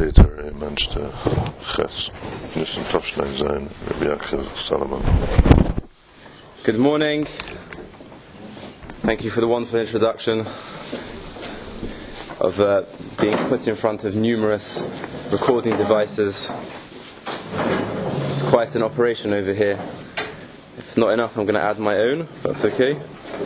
later, Mensch to Ches. Nissen Tafshnein Zayin, Rabbi Yaakov Salomon. Good morning. Thank you for the wonderful introduction of being put in front of numerous recording devices. It's quite an operation over here. If not enough, I'm going to add my own, if that's okay.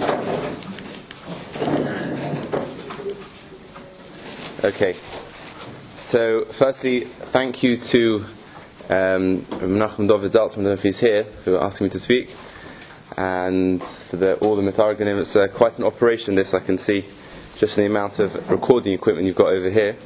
Okay. So, firstly, thank you to Menachem David Zaltzman, I don't know if he's here, for asking me to speak. And for all the Mitarganim, it's quite an operation, this, I can see, just the amount of recording equipment you've got over here.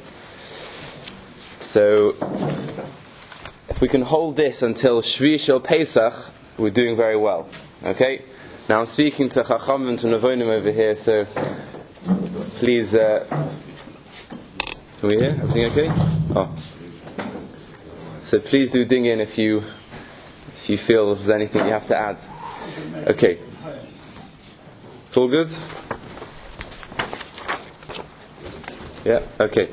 So, if we can hold this until Shvi Shel Pesach, we're doing very well. Okay? Now I'm speaking to Chacham and to Navonim over here, so please, can we hear? Everything okay? Oh. So please do ding in if you feel there's anything you have to add. Okay. It's all good? Yeah, okay.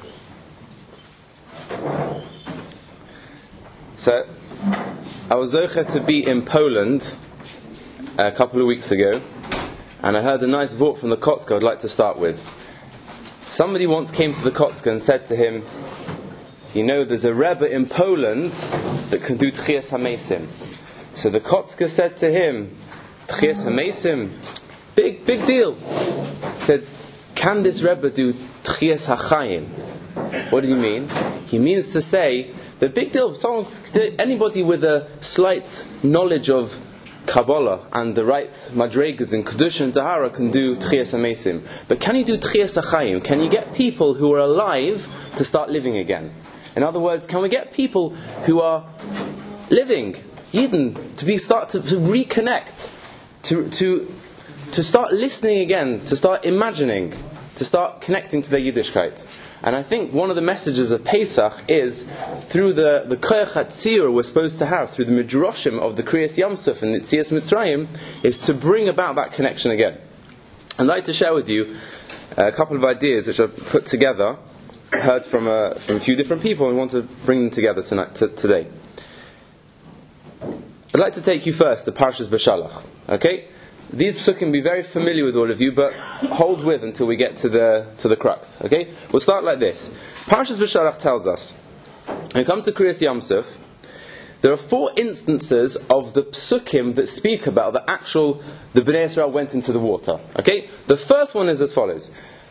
So, I was zocher to be in Poland a couple of weeks ago, and I heard a nice vort from the Kotzker I'd like to start with. Somebody once came to the Kotzker and said to him, you know, there's a Rebbe in Poland that can do Tchias HaMesim. So the Kotzker said to him, Tchias HaMesim, big deal. He said, can this Rebbe do Tchias HaChayim? What do you mean? He means to say, the big deal, anybody with a slight knowledge of Kabbalah and the right Madregas and Kedusha and Tahara can do Tchias HaMesim. But can you do Tchias HaChayim? Can you get people who are alive to start living again? In other words, can we get people who are living, Yidden, to reconnect, to start listening again, to start imagining, to start connecting to their Yiddishkeit? And I think one of the messages of Pesach is through the Koyach HaTziyur we're supposed to have, through the Midrashim of the Kriyas Yamsuf and the Tzias Mitzrayim, is to bring about that connection again. I'd like to share with you a couple of ideas which I've put together, heard from a few different people, and we want to bring them together today. I'd like to take you first to Parshas Beshalach. Okay? These psukim will be very familiar with all of you, but hold with until we get to the crux. Okay? We'll start like this. Parshas Beshalach tells us, when it comes to Kriyas Yamsuf, there are 4 instances of the psukim that speak about the Bnei Yisrael went into the water. Okay? The first one is as follows.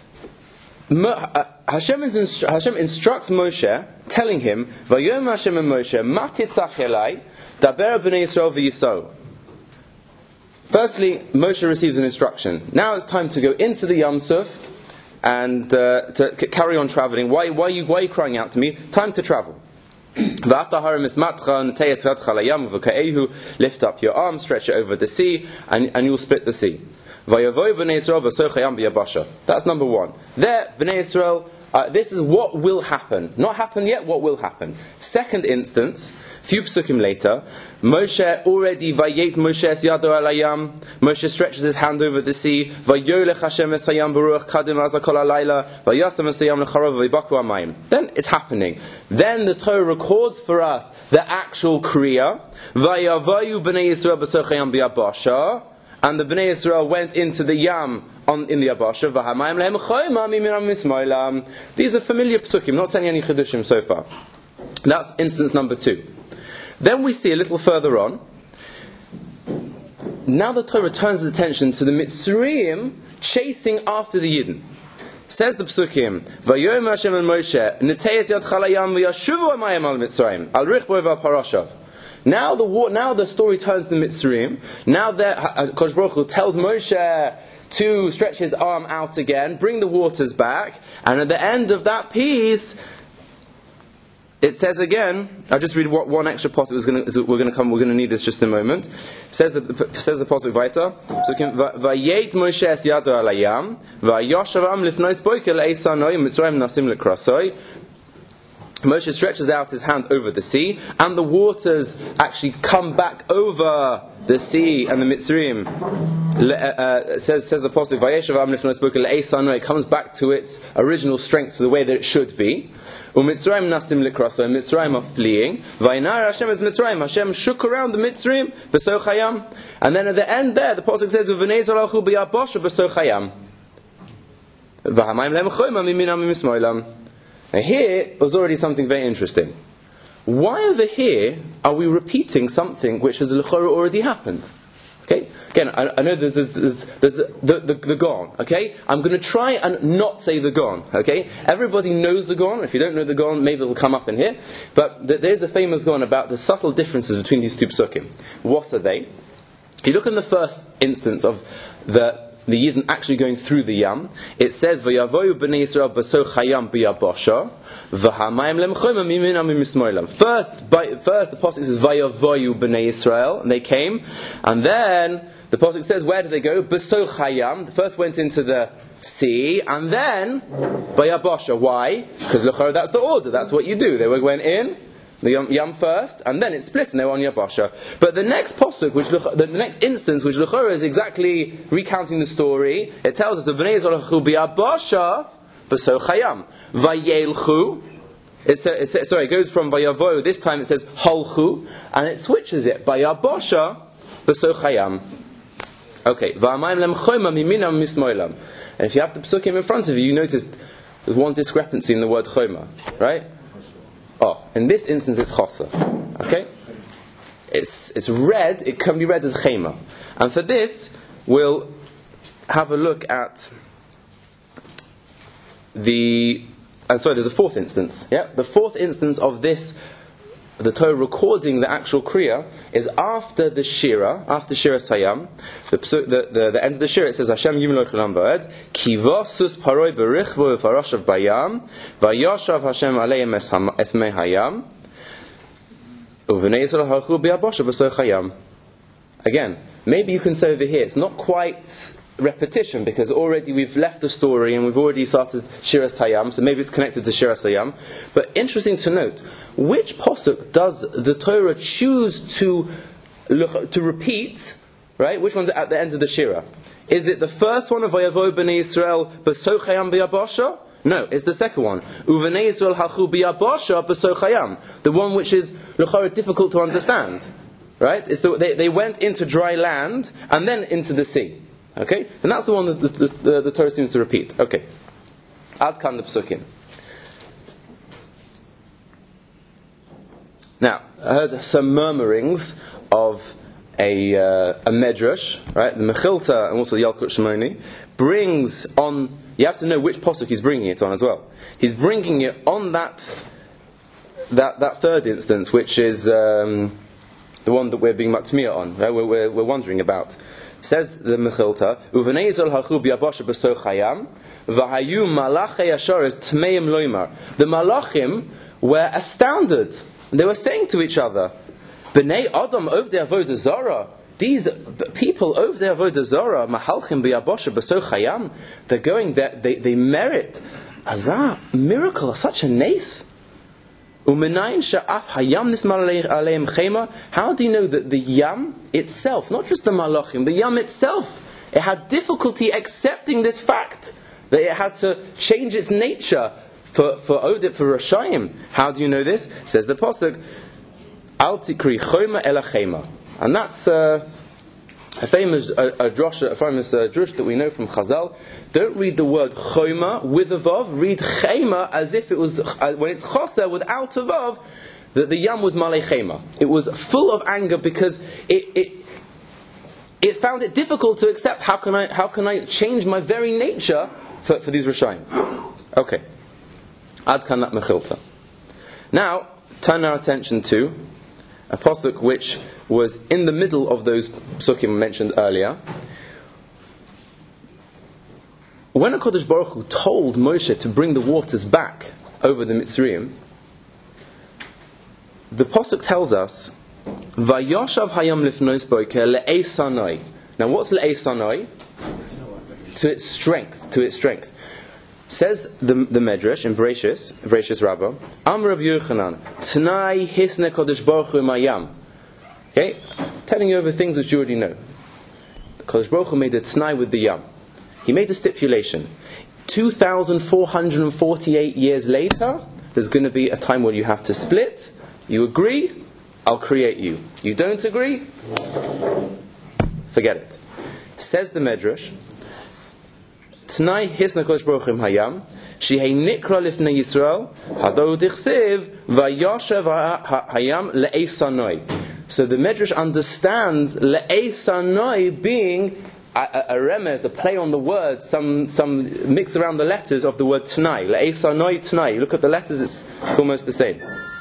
Hashem instructs Moshe, telling him, Vayom Hashem and Moshe, Ma titzach elai, daber Bnei Yisrael v'yisou. Firstly, Moshe receives an instruction. Now it's time to go into the Yam Suf and to carry on traveling. Why are you crying out to me? Time to travel. Lift up your arm, stretch it over the sea, and you'll split the sea. That's number 1. There, Bnei Yisrael, this is what will happen. Not happen yet, what will happen. Second instance, few psukim later, Moshe already, Vayet Moshe yado alayam, Moshe stretches his hand over the sea, Vayolech Hashem esayam baruch kadim azakol alayla, Vayasam esayam lecharov vaybaku amayim. Then it's happening. Then the Torah records for us the actual Kriya, Vayavayu Bnei Yisrael b'sochayam b'yabasha, and the Bnei Yisrael went into the Yam in the Yabasha. These are familiar psukim, not saying any Chedushim so far. That's instance number 2. Then we see a little further on. Now the Torah turns its attention to the Mitzrayim chasing after the Yidden. Says the psukim, Vayom Hashem and Moshe, Neteyet Yad Chalayam v'yashuvu amayim al Mitzrayim, al richboi v'al Now the story turns to the Mitzrayim. Now Kodesh Baruch Hu tells Moshe to stretch his arm out again, bring the waters back, and at the end of that piece, it says again. I'll just read one extra pasuk. We're going to need this just in a moment. Says the pasuk weiter. Vayet Moshe es yado al hayam, vayoshav am lifnos boker le'esanoi Mitzrayim nasim lekrasoi. Moshe stretches out his hand over the sea, and the waters actually come back over the sea and the Mitzrayim, says the Pasuk, Vayeshav Am Lifnos Boker Le'ei Sanoi, it comes back to its original strength, to the way that it should be. U'Mitzrayim nasim likraso, and Mitzrayim are fleeing. Vaynar Hashem is Mitzrayim. Hashem shook around the Mitzrayim b'soch hayam. And then at the end there, the Pasuk says, U'Vnei Yisrael halchu b'yabosha b'soch hayam. V'hamayim lehem choyma miminam mimismoilam. Now here was already something very interesting. Why over here are we repeating something which has already happened? Okay, again, I know there's the Gon. Okay, I'm going to try and not say the Gon. Okay, everybody knows the Gon. If you don't know the Gon, maybe it'll come up in here. But there's a famous Gon about the subtle differences between these two psukim. What are they? You look in the first instance of the Yidden actually going through the Yam. It says, "Vayavoyu b'nei Yisrael b'soch hayam b'yabosha, v'hamayim lemchoyma miminam mimismoilam." First, the pasuk says, "Vayavoyu b'nei Yisrael," and they came, and then the pasuk says, "Where did they go?" B'soch hayam. The first went into the sea, and then b'yabosha. Why? Because that's the order. That's what you do. They went in the Yam first, and then it split, and they were on Yabasha. But the next posuk, the next instance, which L'chora is exactly recounting the story, it tells us, "V'nei Yisrael halchu b'yabasha b'soch hayam vayelchu." It goes from vayavo. This time it says halchu, and it switches it b'yabasha b'soch hayam. Okay, v'amayim lemchoyma miminam mismoilam. And if you have the psukim in front of you, you notice there's one discrepancy in the word choma, right? Oh, in this instance it's chosa. Okay? It's read, it can be read as chema. And for this, we'll have a look at there's a fourth instance. Yeah? The fourth instance of this, the Torah recording the actual Kriya, is after the Shira, after Shira Sayam. The end of the Shira, it says, Hashem yimloch l'olam va'ed, ki vasus paroi berichvo v'farashav bayam, va'yashav Hashem aleim esmei hayam, u'v'nei Yisrael halchu b'yabosha b'soch hayam. Again, maybe you can say over here, it's not quite repetition, because already we've left the story and we've already started Shiras Hayam, so maybe it's connected to Shiras Hayam. But interesting to note, which posuk does the Torah choose to repeat? Right? Which one's at the end of the Shira? Is it the first one of Vayavo b'nei Yisrael b'soch hayam b'yabasha? No, it's the second one. U'v'nei Yisrael halchu b'yabasha b'soch hayam. The one which is l'chora difficult to understand. Right? It's they went into dry land and then into the sea. Okay? And that's the one that the Torah seems to repeat. Okay. Ad kan the psukim. Now, I heard some murmurings of a medrash, right? The Mechilta and also the Yalkut Shimoni brings on. You have to know which posuk he's bringing it on as well. He's bringing it on that third instance, which is the one that we're being matmiyah on, right? We're wondering about. Says the Mechilta, "Uvenei Yisrael halchu b'yabasha b'soch hayam, v'hayu malachei asharis tmeim loimar." The malachim were astounded. They were saying to each other, "Bnei Adam over the avodah zara." These people over the avodah zara, mahalchim b'yabasha b'soch hayam. They're going there. They merit azah miracle, such a nace. Umenayin sha'af hayam nismal aleim chema. How do you know that the yam itself, not just the malachim, the yam itself, it had difficulty accepting this fact that it had to change its nature for Rashayim? How do you know this? Says the pasuk, Al tikri choma ela chema, and that's a famous drush that we know from Chazal. Don't read the word choma with a vav. Read chema as if it was when it's choser without a vav. That the yam was malei chema. It was full of anger because it found it difficult to accept. How can I change my very nature for these Rashayim? Okay, ad kanat mechilta. Now turn our attention to a pasuk which was in the middle of those psukim mentioned earlier. When HaKadosh Baruch Hu told Moshe to bring the waters back over the Mitzrayim, the pasuk tells us, "Vayoshav hayam lifnos boker le'ei sanoi." Now, what's le'ei sanoi? To its strength. Says the Medrash in Bereshis Rabbah, Am Rav Yochanan, T'nai hisne Kodesh Baruch Hu mayam. Okay, telling you over things which you already know. Because Baruch Hu made a t'nai with the Yam. He made a stipulation. 2,448 years later, there's going to be a time where you have to split. You agree, I'll create you. You don't agree, forget it. Says the Medrash, T'nai hisna kodesh Baruch Hu hayam, shehei nikra lifnei Yisrael, hado dichsev, vayoshev hayam le'esanoi. So the Medrash understands le'esanoi being a remez, a play on the word, some mix around the letters of the word t'nai. Le'esanoi t'nai. You look at the letters, it's almost the same.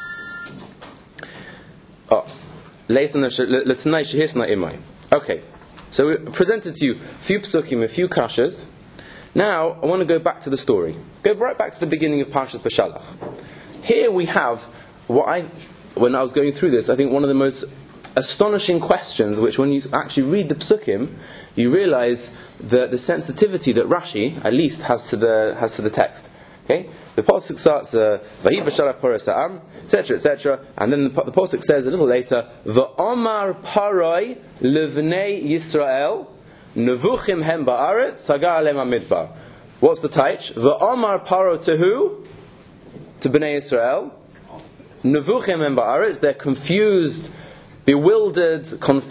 Okay, so we presented to you a few psukim, a few kashas. Now I want to go back to the story. Go right back to the beginning of Parshas Beshalach. Here we have when I was going through this, I think one of the most astonishing questions, which when you actually read the psukim, you realize the sensitivity that Rashi, at least, has to the text. Okay, the pasuk starts Vahi b'shalach paroi sa'am, etc., etc., and then the pasuk says a little later Va'omar paroi levnei Yisrael nevuchim hem ba'aretz sagar alem hamidbar. What's the taich? Va'omar paro to who? To Bnei Yisrael. Nevuchim hem ba'aretz. They're confused, bewildered,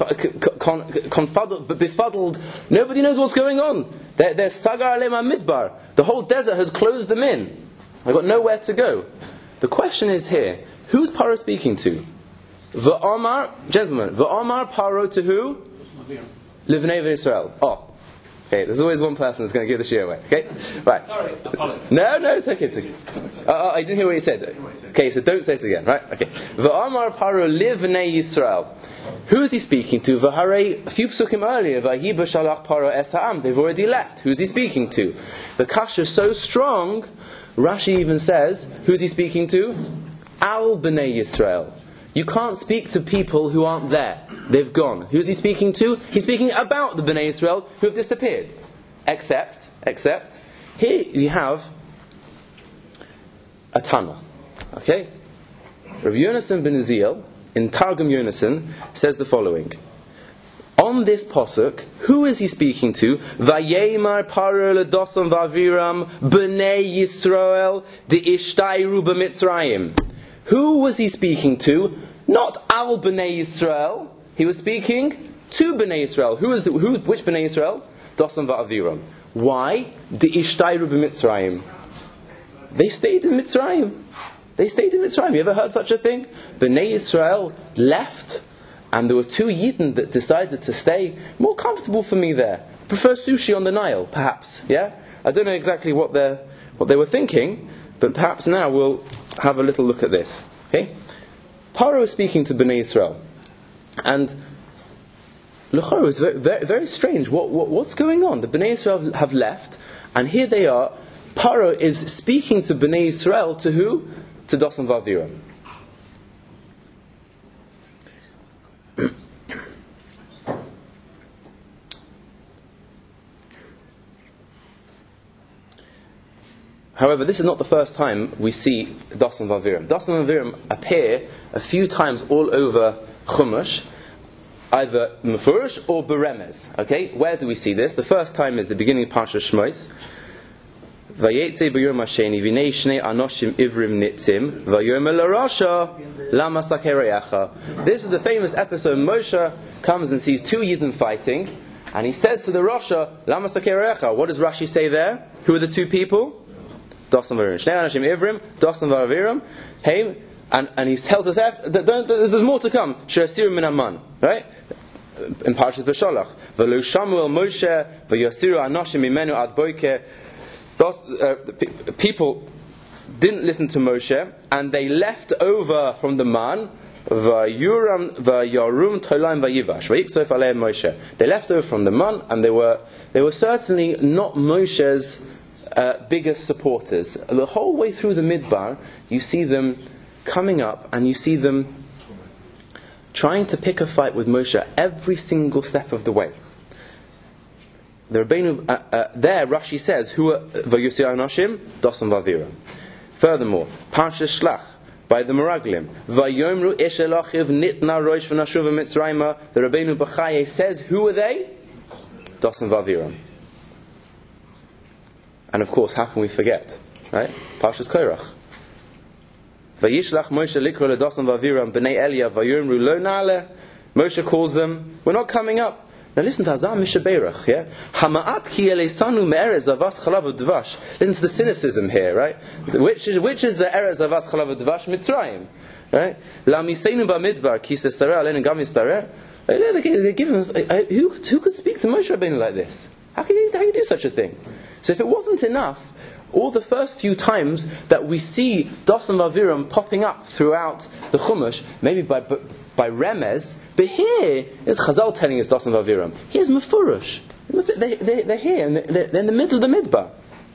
befuddled. Nobody knows what's going on. They're sagar alem hamidbar. The whole desert has closed them in. They've got nowhere to go. The question is here, who's Paro speaking to? V'omar, gentlemen, V'omar Paro to who? Livnei Israel. Oh, okay, there's always one person that's going to give the shir away. Okay, right. Sorry, apologies. No, it's okay. It's okay. I didn't hear what you said. Okay, so don't say it again, right? Okay. V'omar Paro Livnei Yisrael. Who is he speaking to? V'harei, a few psukim earlier, Vahi b'shalach Paro es ha'am. They've already left. Who's he speaking to? The kasha is so strong, Rashi even says, who's he speaking to? Al b'nei Yisrael. You can't speak to people who aren't there. They've gone. Who's he speaking to? He's speaking about the b'nei Yisrael who have disappeared. Except, here you have a Tana. Okay? Rabbi Yonasan ben Uziel, in Targum Yonasan, says the following. On this pasuk, who is he speaking to? Vayemar paro ledosam v'aviram b'nei Yisrael de'ishtayru b'mitzrayim. Who was he speaking to? Not al b'nei Yisrael. He was speaking to b'nei Yisrael. Which b'nei Yisrael? Dosam v'aviram. Why? De'ishtayru b'mitzrayim. They stayed in Mitzrayim. You ever heard such a thing? B'nei Yisrael left, and there were two Yidden that decided to stay. More comfortable for me there. Prefer sushi on the Nile, perhaps. Yeah? I don't know exactly what they were thinking, but perhaps now we'll have a little look at this. Okay? Paro is speaking to Bnei Yisrael, and l'chora is very, very, very strange. What's going on? The Bnei Yisrael have left, and here they are. Paro is speaking to Bnei Yisrael to who? To Dosan v'Aviram. However, this is not the first time we see Dosan v'Aviram. Dosan v'Aviram appear a few times all over Chumash, either Mefurish or Beremez. Okay, where do we see this? The first time is the beginning of Parshas Shmos. Vayetze b'yom hasheni v'nei shnei anoshim ivrim nitzim vayomer l'rasha lama sakereyacha. This is the famous episode. Moshe comes and sees two Yidden fighting, and he says to the Rasha, lama sakereyacha. What does Rashi say there? Who are the two people? Dosan v'aviram. Shnei anoshim ivrim, Dosan v'aviram. Hey, and he tells us there's more to come. She'asiru min haman. Right? In Parshas Beshalach. V'lo shamu el Moshe v'yasiru anoshim mimenu ad boiker. People didn't listen to Moshe, and they left over from the man. They left over from the man, and they were certainly not Moshe's biggest supporters. The whole way through the Midbar, you see them coming up, and you see them trying to pick a fight with Moshe every single step of the way. The Rabbeinu, there Rashi says, "Who Vayusir Anoshim Dosan V'Aviram." Furthermore, Parshas Shlach, by the Meraglim. Vayomru Ishelachiv Nitna Rosh V'Nashuva Mitzrayma. The Rabbeinu Bachaye says, who are they? Dasan v'Aviram. And of course, how can we forget? Right? Parshas Korach. Vayishlach Moshe likro ledasan v'Aviram b'nei Eliyav vayomru lo na'ale. Moshe calls them, we're not coming up. Now listen to Hazar Mishaberach, yeah? Hama'at ki elesanu me'erez avas chalav udvash. Listen to the cynicism here, right? Which is the erez avas chalav udvash? Mitzrayim, right? La miseinu ba'midbar ki sestare aleinu gam yistare. They give us, who could speak to Moshe Rabbeinu like this? How can you do such a thing? So if it wasn't enough, all the first few times that we see Dasan v'Aviram popping up throughout the Chumash, maybe by Remez, but here is Chazal telling us Dasan v'Aviram. Here's Mefurush. They're here, and they're in the middle of the Midbar.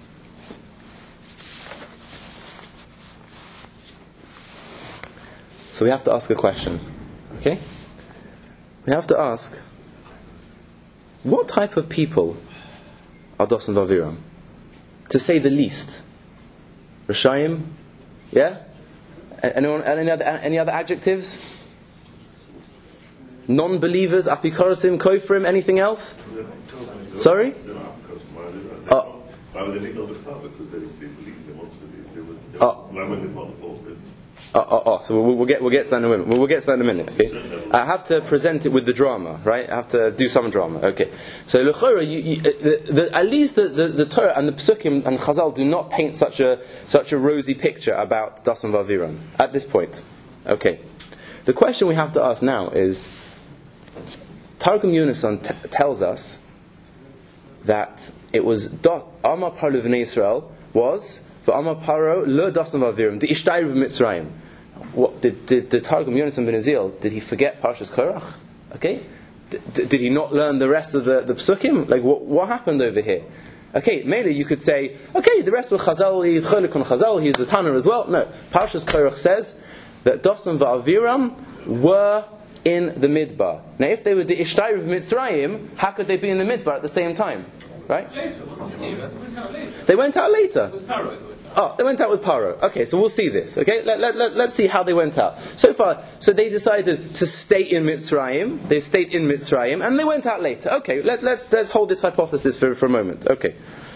So we have to ask a question, okay? We have to ask, what type of people are Dasan v'Aviram? To say the least. Rishayim? Yeah? Anyone? Any other adjectives? Non-believers? Apikorasim? Kofrim? Anything else? Sorry? So we'll get to that in a minute. We'll get to that in a minute. Okay? I have to present it with the drama, right? I have to do some drama. Okay. So l'chora, at least the Torah and the Pesukim and Chazal do not paint such a rosy picture about Dasan v'Aviram at this point. Okay. The question we have to ask now is, Targum Yonasan tells us that it was Amar Paro V'nei Yisrael was v'Amar Paro lo Dasan v'Aviram the Ishtayru b'Mitzrayim. What did the Targum Yonasan ben Uziel? Did he forget Parshas Korach? Okay, did he not learn the rest of the Pesukim? Like what happened over here? Okay, mainly you could say, okay, the rest of Chazal, he's Cholik on Chazal, he's a Tanner as well. No, Parshas Korach says that Dasan v'Aviram were in the Midbar. Now, if they were the Ishtayru b'Mitzrayim, how could they be in the Midbar at the same time? Right? They went out later. Oh, they went out with Paro. Okay, so we'll see this. Okay, let's see how they went out. So they decided to stay in Mitzrayim. They stayed in Mitzrayim, and they went out later. Okay, let's hold this hypothesis for a moment. Okay.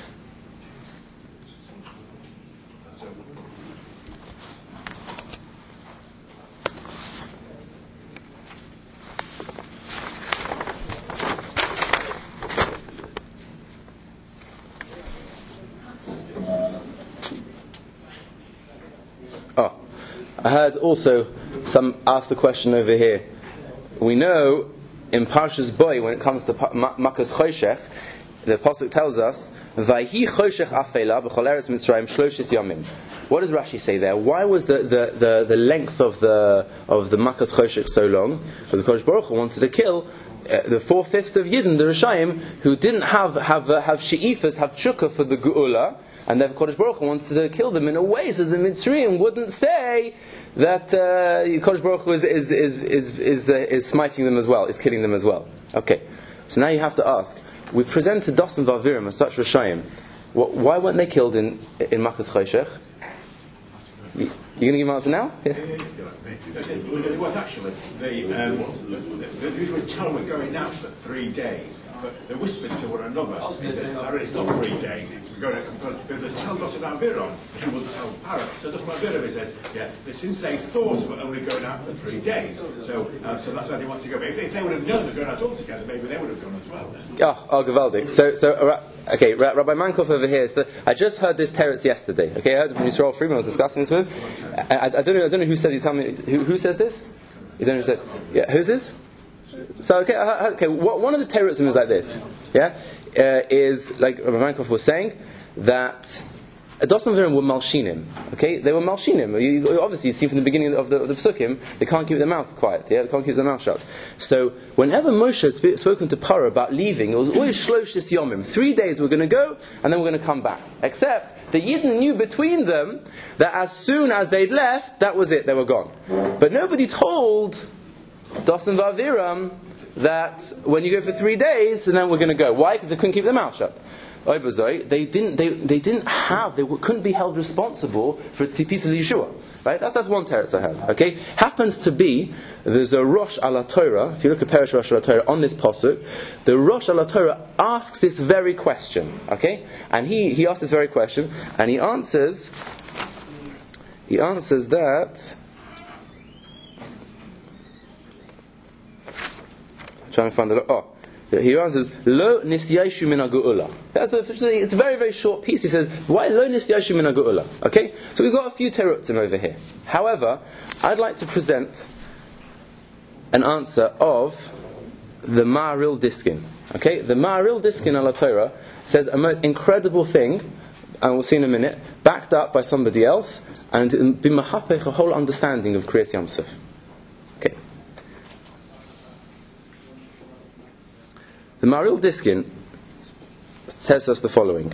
I heard also some ask the question over here. We know in Parshas Boy, when it comes to Makas Choshech, the Pasuk tells us, "Vayhi Choshech afela b'chol eretz Mitzrayim shloshis yamim." What does Rashi say there? Why was the length of the Makas Choshech so long? Because the Kodesh Baruch Hu wanted to kill the 4/5 of Yidden, the Rishayim, who didn't have she'ifas, have tshuka for the Geula. And therefore Kodesh Baruch Hu wanted to kill them in a way so the Mitzrayim wouldn't say that Kodesh Baruch Hu is smiting them as well, is killing them as well. Okay, so now you have to ask. We presented Dasan v'Aviram as such Rishayim. Why weren't they killed in Makas Choshech? You going to give an answer now? Yeah. It was actually they usually tell them we're going out for 3 days. But they whispered to one another, it's not 3 days, we're going to because they tell Dasan v'Aviram, he will tell Paro. So Dasan v'Aviram says, since they thought we're only going out for 3 days, so that's why they want to go. But if they would have known they're going out all together, maybe they would have gone as well. Oh, Gavaldik. So okay, Rabbi Mankoff over here. I just heard this teretz yesterday. Okay, I heard from Yisrael Friedman. I was discussing this with him. I don't know who says. You tell me who says this. You don't know who said. Yeah, who's this? So okay. One of the terutzim is like this. Yeah, is like Rabbi Mankoff was saying that Dasan v'Aviram were malshinim. Okay, they were malshinim. Obviously, you see from the beginning of the Pesukim, they can't keep their mouths quiet. Yeah, they can't keep their mouth shut. So whenever Moshe had spoken to Paro about leaving, it was always shloshis yomim. 3 days we're going to go, and then we're going to come back. Except the Yidden knew between them that as soon as they'd left, that was it. They were gone. But nobody told Dasan v'Aviram that when you go for 3 days, and then we're going to go. Why? Because they couldn't keep their mouth shut. They couldn't be held responsible for Tzipis of Yeshua. Right? That's one teretz I had. Okay? Happens to be, there's a Rosh ala Torah, if you look at Perish Rosh ala Torah on this pasuk, the Rosh ala Torah asks this very question. Okay? And he asks this very question, and he answers that, I'm trying to find it. He answers, Lo nisyashu min ha'geula. It's a very, very short piece. He says, why lo nisyashu min ha'geula? Okay? So we've got a few terutzim over here. However, I'd like to present an answer of the Ma'aril Diskin. Okay? The Ma'aril Diskin ala Torah says an incredible thing, and we'll see in a minute, backed up by somebody else, and b'mahapech a whole understanding of Kriyas Yam Suf. Okay. The Ma'aril Diskin says us the following.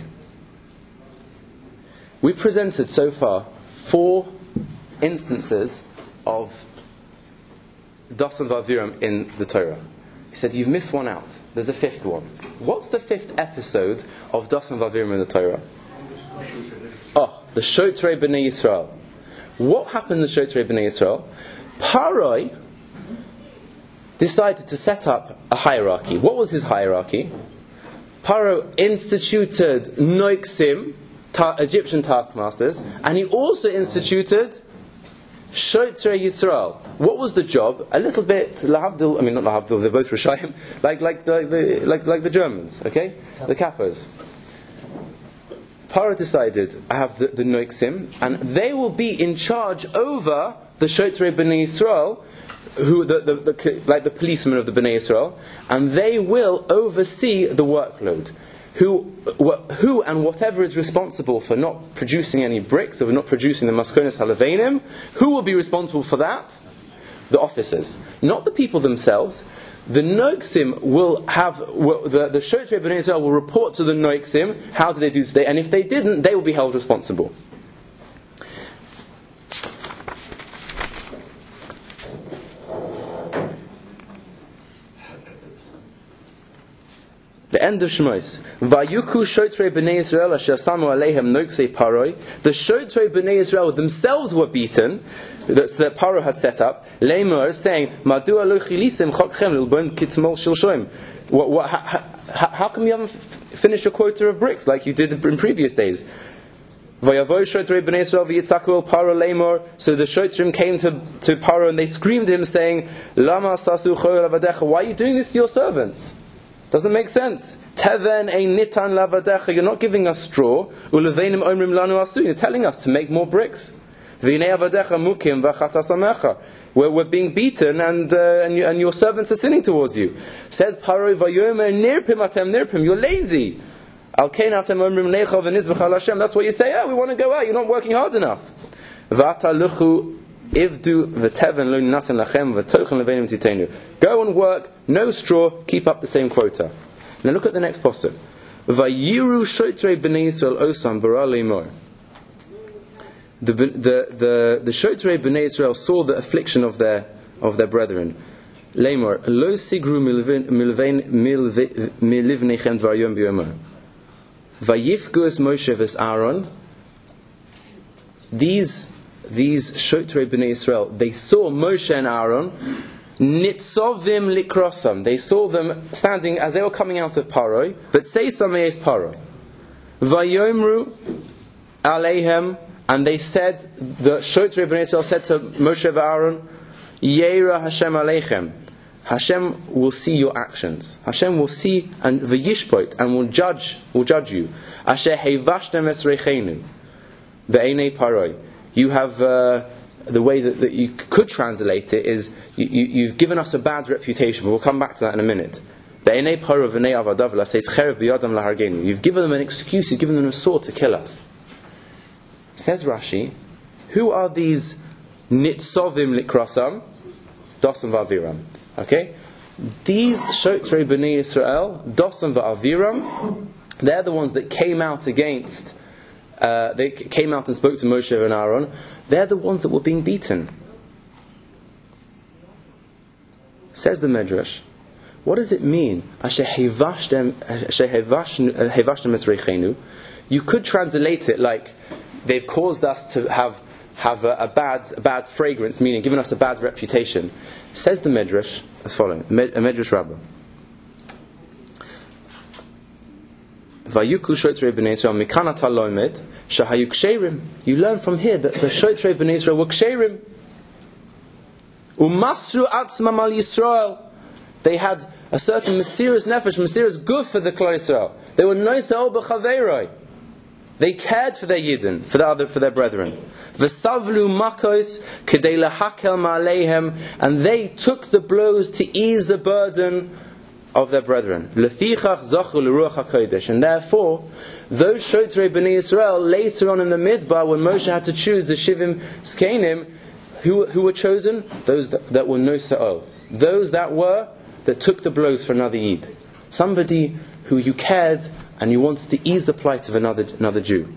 We presented so far 4 instances of Dasan V'Aviram in the Torah. He said, you've missed one out. There's a 5th one. What's the 5th episode of Dasan V'Aviram in the Torah? The Shotrei B'nai Yisrael. What happened to Shotrei B'nai Yisrael? Paroi decided to set up a hierarchy. What was his hierarchy? Paro instituted Noiksim, Egyptian taskmasters, and he also instituted Shotrei Yisrael. What was the job? A little bit lahavdil. I mean, not lahavdil. They're both Rishayim, like the Germans. Okay, the Kappas. Paro decided to have the Noiksim, and they will be in charge over the Shotrei B'nai Yisrael, who like the policemen of the B'nai Yisrael, and they will oversee the workload. Who and whatever is responsible for not producing any bricks, or not producing the maskonos halavenim, who will be responsible for that? The officers, not the people themselves. The Noiksim will have the Shotrei B'nai Yisrael will report to the Noiksim. How did they do today? And if they didn't, they will be held responsible. The end of Shemos. Vayuku Shotrei B'nai Yisrael asher samu aleihem noiksei paroi. The Shotrei B'nai Yisrael themselves were beaten, that Paro had set up. Leimor saying, Madua lo chilisem chokchem lilbon kitzmol shilshoim. How come you haven't finished your quota of bricks like you did in previous days? Vayavoy Shotrei B'nai Yisrael v'yitzaku el Paro leimor. So the Shotrim came to Paro and they screamed at him saying, Lama sasu choyol avadecha. Why are you doing this to your servants? Doesn't make sense. Teven ein nitan lavadecha. You're not giving us straw. Uleveinim omrim lanu asu. You're telling us to make more bricks. V'inei avadecha mukim v'chatasamecha. We're being beaten and your servants are sinning towards you. Says Paro vayomer nirpim atem nirpim. You're lazy. Al kein atem omrim necha v'nizbech al Hashem. That's what you say. We want to go out. You're not working hard enough. V'ata luchu. Ivdu v'teven lo nasen lachem v'tochen leveinim titenu. Go and work, no straw, keep up the same quota. Now look at the next pasuk. Vayiru shotrei b'nei Yisrael osam bara leimor. The shotrei b'nei Yisrael saw the affliction of their brethren. Leimor lo sigru milivnechem dvar yom b'yomer. Vayifgu es Moshe v'es Aaron. These Shotrei B'nai Yisrael, they saw Moshe and Aaron, nitzovim likrosam. They saw them standing as they were coming out of Paro, but say sameis Paro. Vayomru aleihem, and they said, the Shotrei B'nai Yisrael said to Moshe and Aaron, Yeira Hashem aleichem. Hashem will see your actions. Hashem will see and v'yishpot, and will judge you. Asher hevashtem esreichenu ve'enei Paroi. You have the way that you could translate it is you've given us a bad reputation. But we'll come back to that in a minute. You've given them an excuse. You've given them a sword to kill us. Says Rashi, who are these nitzovim likrasam? Dasan v'aviram. Okay, these Shotrei B'nai Yisrael, Dasan v'aviram, they're the ones that came out against. They came out and spoke to Moshe and Aaron. They're the ones that were being beaten. Says the Medrash, what does it mean? You could translate it like they've caused us to have have a bad fragrance, meaning giving us a bad reputation. Says the Medrash as following, a Medrash Rabbah. Vayuku shotrei b'nei Yisrael mikanat halomed shahayu ksherim. You learn from here that the shotrei b'nei Yisrael were ksherim. Umasru atzmam al Yisrael. They had a certain mesiras nefesh, mesiras guf for the Klal Yisrael. They were noisa'ol b'chaveiroi. They cared for their yidden, for their brethren. V'savlu makos kedei lahakel ma'aleihem, and they took the blows to ease the burden of their brethren. Lefichach zachu l'ruach hakodesh, and therefore, those shotrei b'nei Yisrael later on in the Midbar, when Moshe had to choose the Shivim Zkenim, who were chosen? Those that were nosa'ol. Those that took the blows for another Yid. Somebody who you cared and you wanted to ease the plight of another Jew.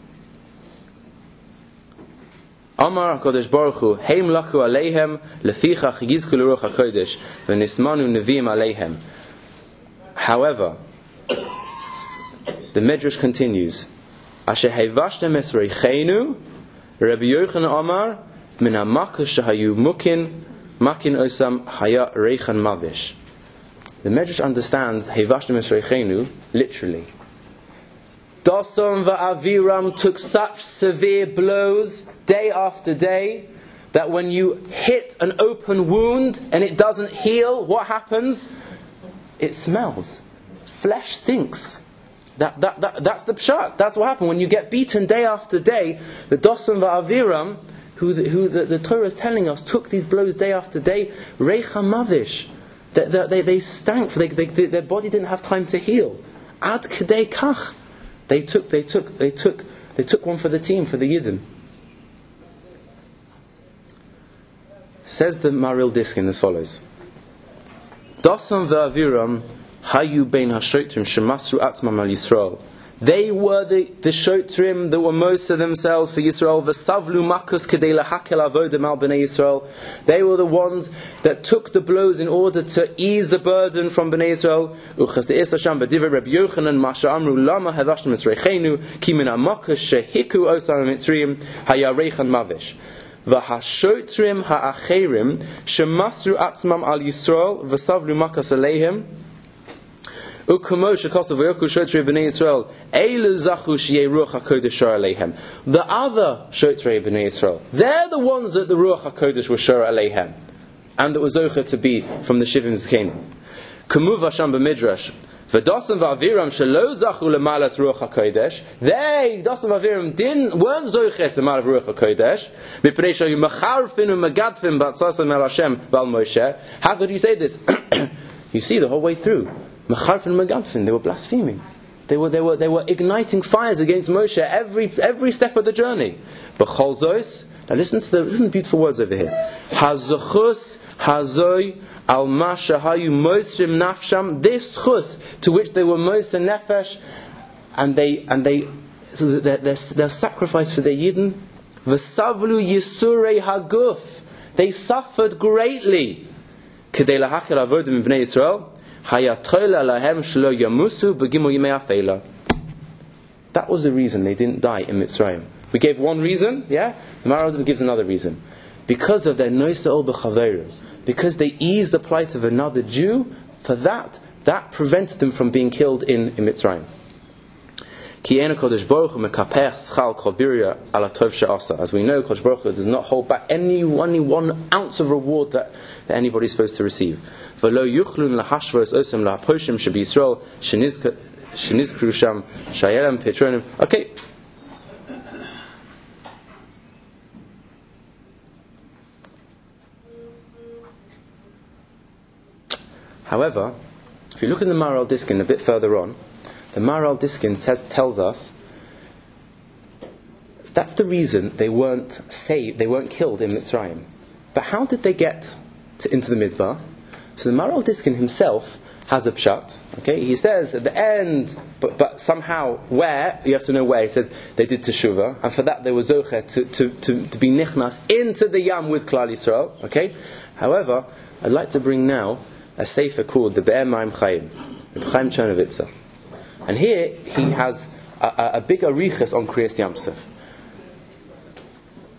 Amar HaKadosh Baruch Hu, Heim laku aleihem, lefichach yizku l'ruach HaKodesh, v'nismanu neviim aleihem. However, the Midrash continues, Asher hevashtem esreichenu, Rabbi Yochanan Amar, min ha'makas shehayu makin osam haya reichan mavish. The Medrash understands Hevashtem Esreichenu literally. Doson va'aviram took such severe blows day after day that when you hit an open wound and it doesn't heal, what happens? It smells. Flesh stinks. That's the pshat. That's what happened when you get beaten day after day. The Doson va'aviram, who the Torah is telling us, took these blows day after day. Reicha mavish. They stank. Their body didn't have time to heal. Ad kedei kach. They took one for the team, for the Yidden. Says the Maril Diskin as follows: Dasan ve'aviram hayu bein hashotrim shemasru atzmam al Yisrael. They were the shotrim that were most of themselves for Yisrael. V'savlu makus kedei lahakel avodim al bnei Yisrael. They were the ones that took the blows in order to ease the burden from bnei Yisrael. Uchas de'is Hashem b'divrei Rabbi Yochanan masha amru lama hevashtem esreichenu ki min ha'makus shehiku osam mitzrayim haya reichan mavish. V'hashotrim ha'acherim shemasru atzmam al Yisrael v'savlu makus aleihem. The other Shotrei B'nei Yisrael, they're the ones that the Ruach HaKodesh was Shora Aleihem, and that was Zocher to be from the Shivim Zkenim. Kamuv Hashem b'Midrash, V'Dasan v'Aviram shelo zachu l'malas Ruach HaKodesh. They, Dasan v'Aviram, weren't Zocher to l'malas Ruach HaKodesh. Mipnei shayu macharfin u'megadfin b'atzasam el Hashem b'al Moshe. How could you say this? You see the whole way through. Macharfin and Megadfin, they were blaspheming. They were igniting fires against Moshe every step of the journey. B'chol zos, now listen to the beautiful words over here. Hazuchus hazoi al masha hayu mosrim nafsham. This chus to which they were moser nefesh, and they so their sacrifice for their yidden. V'savlu yisurei haguf. They suffered greatly. Kedei lahakel avodim b'nei Yisrael. That was the reason they didn't die in Mitzrayim. We gave one reason, yeah? The Maharal gives another reason. Because of their noisa'ol b'chaveru. Because they eased the plight of another Jew, for that prevented them from being killed in Mitzrayim. As we know, Kodesh Baruch Hu does not hold back any 1 ounce of reward that anybody is supposed to receive. However, if you look in the Maharal Diskin a bit further on, the Maharal Diskin tells us that's the reason they weren't saved, they weren't killed in Mitzrayim. But how did they get into the Midbar? So the Maharal Diskin himself has a pshat. Okay, he says at the end, but somehow where, you have to know where. He says they did teshuvah, and for that they were zocher to be nichnas into the yam with Klal Yisrael. Okay. However, I'd like to bring now a sefer called the Be'er Maim Chaim, the Chaim Chernovitzer. And here he has a big arichas on Kriyas Yam Suf.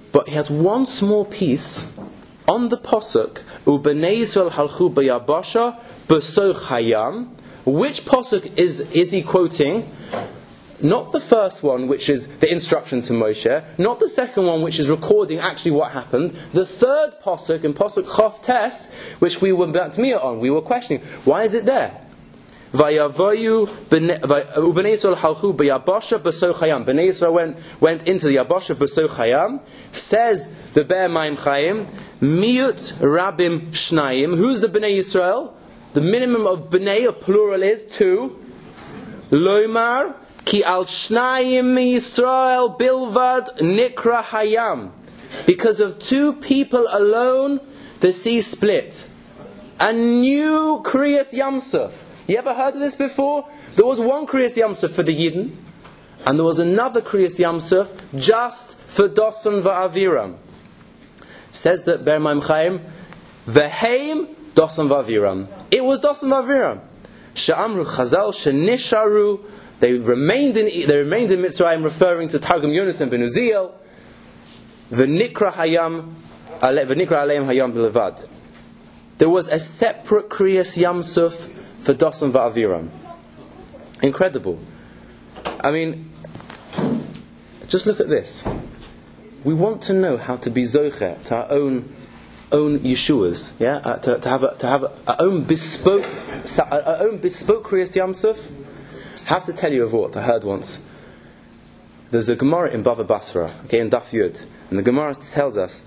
But he has one small piece on the Pasuk, U'bnei Yisrael halchu b'yabasha b'soch hayam. Which Pasuk is he quoting? Not the first one, which is the instruction to Moshe, not the second one, which is recording actually what happened. The third Pasuk, in Pasuk Chof Tes, which we were batmiyah on, we were questioning, why is it there? Vayavayu Bnei Yisrael halchu b'yabasha b'soch hayam. Bnei Yisrael went into the Yabasha b'soch hayam. Says the Be'er Mayim Chaim, Miut Rabim Shnayim. Who's the Bnei Yisrael? The minimum of Bnei, a plural, is two. Loimar Ki al Shnayim Yisrael Bilvad Nikra Hayam. Because of two people alone, the sea split. A new Kriyas Yamsuf. You ever heard of this before? There was one Kriyas Yamsuf for the Yidden, and there was another Kriyas Yamsuf just for Dosan va'Aviram. Says that Be'er Mayim Chaim, V'heim Dosan va'Aviram. It was Dosan va'Aviram. She'amru Chazal she'nisharu. They remained in Mitzrayim, referring to Targum Yonasan ben Uziel. V'nikra aleim hayam b'levad. There was a separate Kriyas Yamsuf for Dosan va'Aviram. Incredible. I mean, just look at this. We want to know how to be zocher to our own Yeshuas, yeah, to have our own bespoke Kriyas Yamsuf. I have to tell you of what I heard once. There's a Gemara in Bava Basra, okay, in Daf Yud, and the Gemara tells us.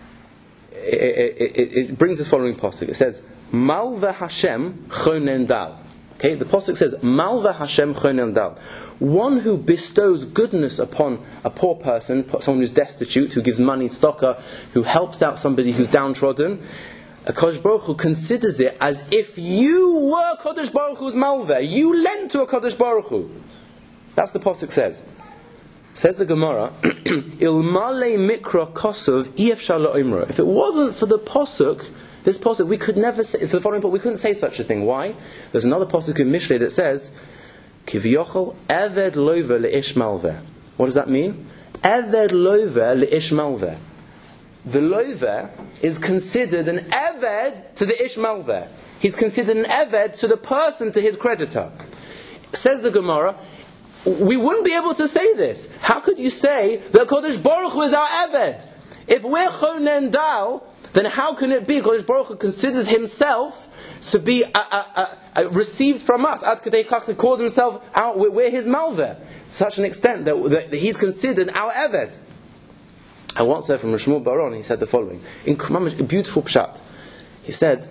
It brings this following pasuk. It says, Malva Hashem chonen dal. Okay, the pasuk says, Malva Hashem chonen dal. One who bestows goodness upon a poor person, someone who's destitute, who gives money, tzedakah, who helps out somebody who's downtrodden, a Kodesh Baruch Hu considers it as if you were Kodesh Baruch Hu's Malva. You lent to a Kodesh Baruch Hu. That's the pasuk says. Says the Gemara, Ilmale mikra kosov efshar la'omra. If it wasn't for the pasuk, this pasuk, we could never say. For the following pasuk, we couldn't say such a thing. Why? There's another pasuk in Mishlei that says, Kivyochel eved lover leish malveh. What does that mean? Eved lover leish malveh. The lover is considered an eved to the ish malveh. He's considered an eved to the person, to his creditor. Says the Gemara, we wouldn't be able to say this. How could you say that Kodesh Baruch Hu is our Eved? If we're Chonen Dal, then how can it be Kodesh Baruch Hu considers himself to be received from us? Ad Kadei Kach, he calls himself out, we're his Malveh. Such an extent that he's considered our Eved. I once heard from Rishmul Baron, he said the following. A beautiful pshat. He said,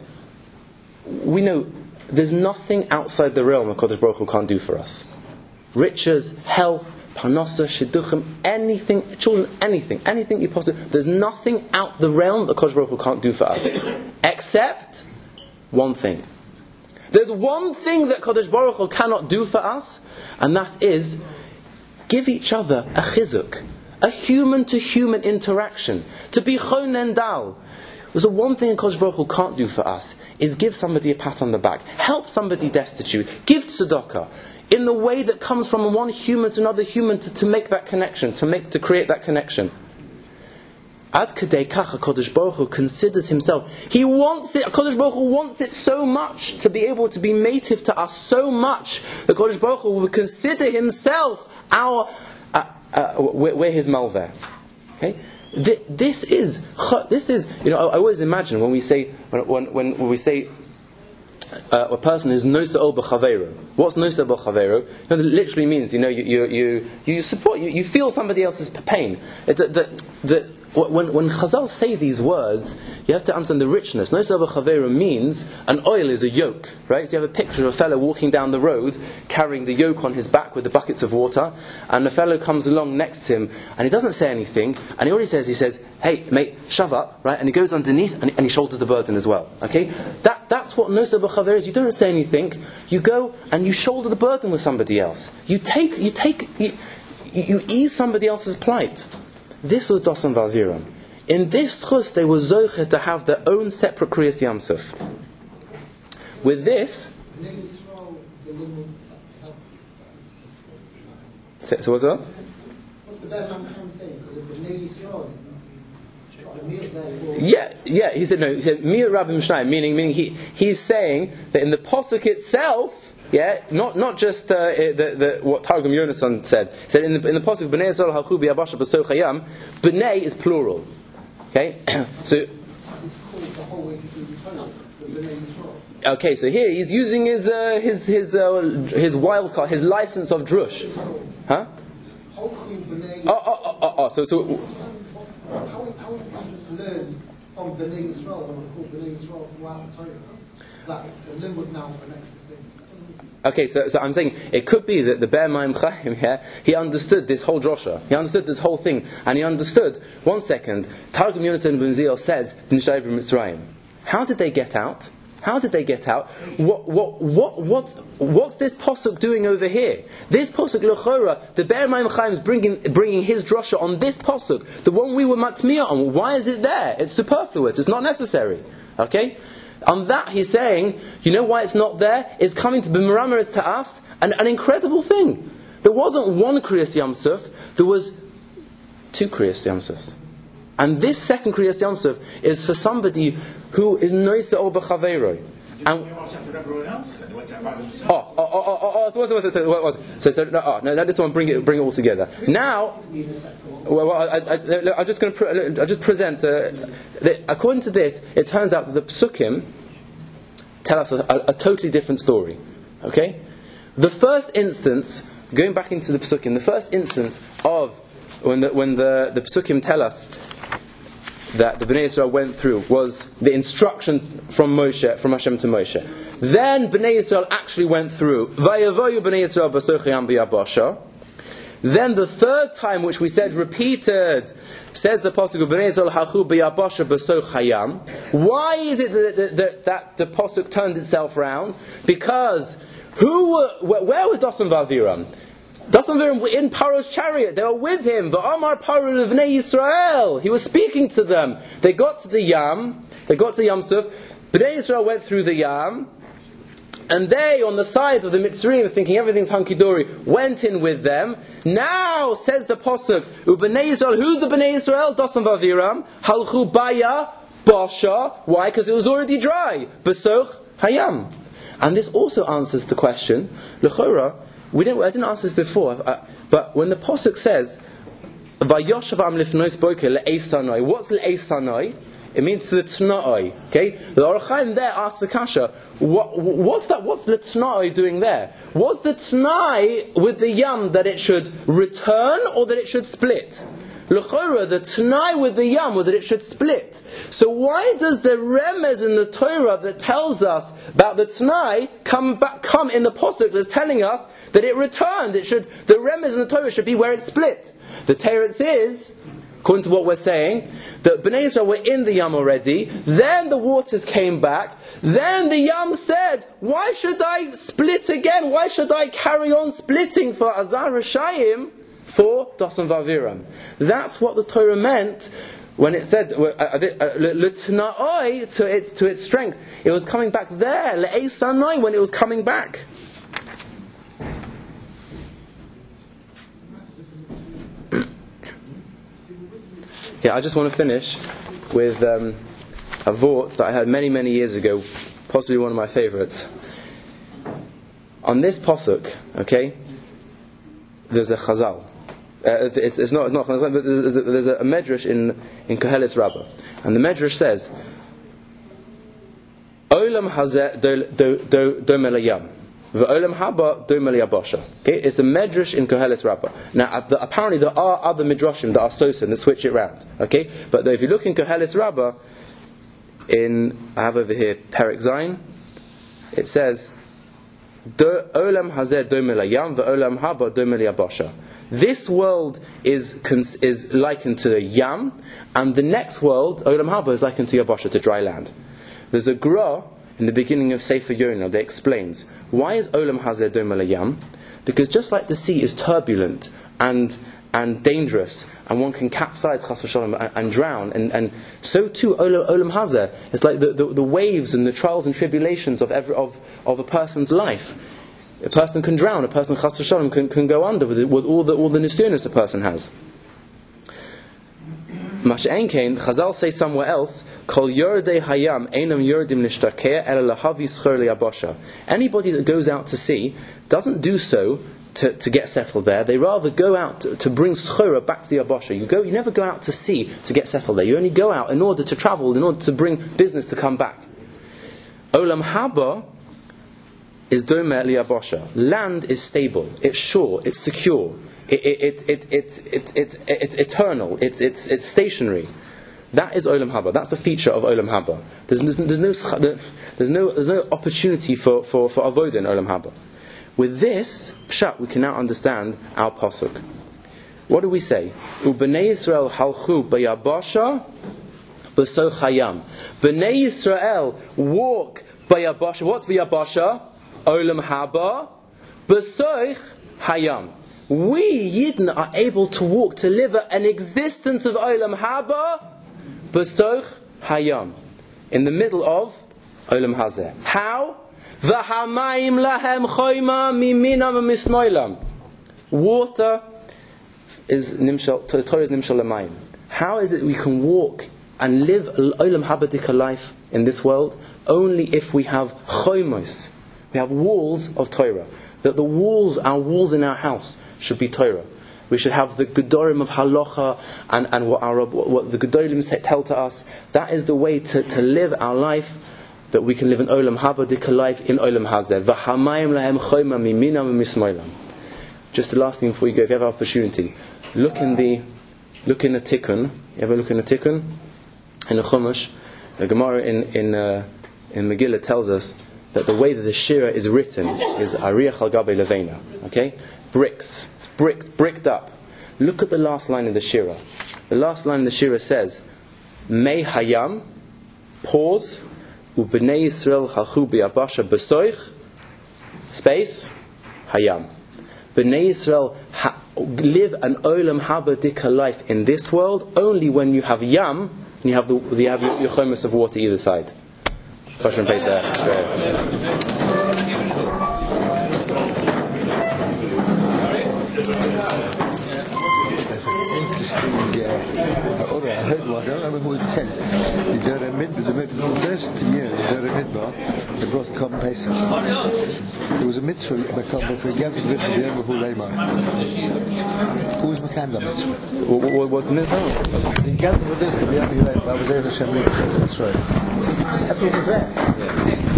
we know there's nothing outside the realm that Kodesh Baruch Hu can't do for us. Riches, health, parnasa, shidduchim, anything, children, anything you possibly. There's nothing out the realm that Kodesh Baruch Hu can't do for us, except one thing. There's one thing that Kodesh Baruch Hu cannot do for us, and that is give each other a chizuk, a human-to-human interaction, to be chonen dal. There's one thing Kodesh Baruch Hu can't do for us is give somebody a pat on the back, help somebody destitute, give tzedakah. In the way that comes from one human to another human to make that connection, to create that connection. Ad Kadei Kach, Kodesh Baruch Hu considers himself. He wants it. Kodesh Baruch Hu wants it so much to be able to be native to us so much that Kodesh Baruch Hu will consider himself we're his Malveh. Okay. This is. I always imagine when we say a person is nosa b'chaveiro. What's nosa b'chaveiro? It literally means you support, you feel somebody else's pain. When Chazal say these words, you have to understand the richness. Nosa b'chaveiro means an oil is a yoke, right? So you have a picture of a fellow walking down the road carrying the yoke on his back with the buckets of water, and the fellow comes along next to him and he doesn't say anything, and he says, "Hey mate, shove up," right? And he goes underneath and he shoulders the burden as well. Okay, that's what nosa b'chaveiro is. You don't say anything. You go and you shoulder the burden with somebody else. You ease somebody else's plight. This was Dosan va'Aviram. In this chus, they were zocher to have their own separate Kriyas Yamsuf. With this, so what's that? What's the Be'er Mayim Chaim saying? The Bnei Yisrael Yeah. He said no. He said Mir Rabbim Shnayim, meaning he's saying that in the pasuk itself, not just what Targum Yonasan said. He said in the pasuk Bnei Yisrael halchu biyabasha b'soch hayam, Bnei is plural. Okay, so. Okay, so here he's using his wild card, his license of drush, huh? So. How would you just learn from Bnei Yisrael, and we call Bnei Yisrael throughout the Torah, that it's a limud now for next thing? Okay, so I'm saying it could be that the Be'er Mayim Chaim, he understood this whole drosha, he understood this whole thing, and he understood. 1 second, Targum Yonasan ben Ziel says B'nishai b'Mitzrayim. How did they get out? What's this pasuk doing over here? This pasuk l'chora, the Be'er Mayim Chaim is bringing his drasha on this pasuk, the one we were matmiyah on. Why is it there? It's superfluous. It's not necessary. Okay. On that he's saying, you know why it's not there? It's coming to b'merameres to us, an incredible thing. There wasn't one Kriyas Yamsuf. There was 2 Kriyas Yamsufs. And this second Kriyas Yamsuf is for somebody who is noise or b'chaveiroi. And no, this one bring it all together. Now, I'm just going to present. According to this, it turns out that the Psukim tell us a totally different story. Okay, the first instance, going back into the Psukim, the first instance of when the Psukim tell us that the Bnei Yisrael went through was the instruction from Hashem to Moshe. Then Bnei Yisrael actually went through. Vayavoyu Bnei Yisrael b'soch hayam b'yabasha. Then the third time, which we said repeated, says the pasuk Bnei Yisrael halchu b'yabasha b'soch hayam. Why is it that the pasuk turned itself round? Because where was Dasan v'Aviram? Dasan v'Aviram were in Paro's chariot. They were with him. V'amar Paro l'Bnei Yisrael. He was speaking to them. They got to the Yam. They got to the Yam Suf. Bnei Yisrael went through the Yam. And they, on the side of the Mitzrayim, thinking everything's hunky-dory, went in with them. Now, says the Pasuk, U'Bnei Yisrael, who's the Bnei Yisrael? Dasan v'Aviram. Halchu baya basha. Why? Because it was already dry. B'soch hayam. And this also answers the question, L'chora, I didn't ask this before, but when the Pasuk says, Vayoshav lifnois boker le'esanoi, what's le'esanoi? It means to the T'na'oi. Okay? The Orach Chaim there asks the Kasha, what's that? What's the T'na'oi doing there? Was the T'nai with the Yam that it should return or that it should split? L'chora, the T'nai with the Yam was that it should split. So why does the Remez in the Torah that tells us about the T'nai come in the Pasuk that's telling us that it returned? The Remez in the Torah should be where it split. The Teretz is, according to what we're saying, that Bnei Yisrael were in the Yam already, then the waters came back, then the Yam said, why should I split again? Why should I carry on splitting for Azar Rishayim for Dasan v'Aviram? That's what the Torah meant when it said L'tna'oi to its strength. It was coming back there, Le'esanoi, when it was coming back. Yeah, I just want to finish with a vort that I heard many, many years ago, possibly one of my favourites. On this pasuk, okay, there's a chazal. It's not chazal, but there's a medrash in Koheles Rabbah, and the medrash says, "Olam hazeh domel hayam, v'olam haba domel yabasha." Okay, it's a medrash in Koheles Rabbah. Now, apparently there are other midrashim that are sosin that switch it round. Okay, but if you look in Koheles Rabbah, I have over here Perek Zayin, it says, "Olam hazeh domel hayam, v'olam haba domel yabasha." This world is likened to the Yam, and the next world, Olam Haba, is likened to Yabasha, to dry land. There's a Gra in the beginning of Sefer Yonah that explains, why is Olam Hazeh Domel Yam? Because just like the sea is turbulent and dangerous, and one can capsize chas v'shalom and drown, and so too Olam Hazeh is like the waves and the trials and tribulations of a person's life. A person can drown, a person chas v'shalom can go under with all the nisyonos a person has. Mash'enkein, Chazal say somewhere else, Kol Yordei Hayam Einam Yordim Lishtakeh Ela Lahavi Schor Liyabasha. Anybody that goes out to sea doesn't do so to get settled there. They rather go out to bring schora back to the Yabasha. You never go out to sea to get settled there. You only go out in order to travel, in order to bring business to come back. Olam Haba is Domer Liyabasha. Land is stable, it's sure, it's secure, it's eternal, it's stationary. That is Olam Haba. That's the feature of Olam Haba. There's no opportunity for avodah in Olam Haba. With this pshat, we can now understand our pasuk. What do we say? U'bnei Yisrael halchu bayabasha b'soch hayam. Bnei Yisrael walk bayabasha. What's bayabasha? Olam Haba b'soch hayam. We Yidden are able to walk, to live an existence of Olam Haba b'soch hayam, in the middle of Olam Hazeh. How? V'hamayim lahem choyma miminam mismoilam. Water is nimshal. Torah is nimshal lamayim. How is it we can walk and live Olam Habadika life in this world? Only if we have choymos. We have walls of Torah. That the walls, our walls in our house, should be Torah. We should have the Gedorim of Halacha and what the Gedorim tell to us. That is the way to live our life, that we can live an Olam Haba Dika life in Olam Hazeh. V'hamayim lahem choyma miminam mismoilam. Just the last thing before you go, if you have an opportunity, look in the Tikkun. You ever look in the Tikkun? In the Chumash, the Gemara in Megillah tells us that the way that the Shira is written is Ariach al Gabe Levena. Okay? Bricked up. Look at the last line of the Shira. The last line of the Shira says, Mei Hayam, pause, U'bnei Yisrael halchu b'yabasha b'soich, space, Hayam. Bnei Yisrael live an Olam Haba Dika life in this world only when you have Yam, and you have your chomus of water either side. Kosher and Pesach. I heard one, I don't remember who it said. The first year of the Midbar, they brought Korban Pesach. There was a mitzvah, they gathered with the Yom Hulema. Who was Makanda mitzvah? What was the mitzvah? They gathered with the Yom Hulema. I was there, Hashem, Mitzvah. That's what was there.